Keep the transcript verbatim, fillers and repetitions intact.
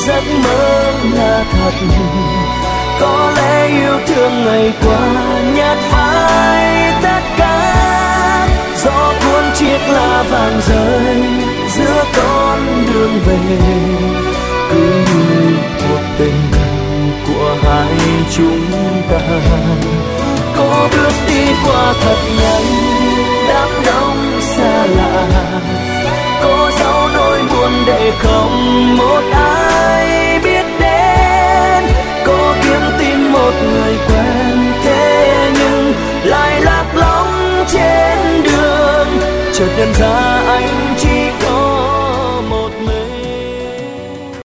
giấc mơ là thật. Có lẽ yêu thương ngày qua nhạt phai tất cả, gió cuốn chiếc lá vàng rơi giữa con đường về, cứ như cuộc tình của hai chúng ta. Có bước đi qua thật nhanh đám đông xa lạ, có dấu nỗi buồn để không một ai biết đến, có kiếm tìm một người quen thế nhưng lại lạc lõng trên đường, chợt nhận ra anh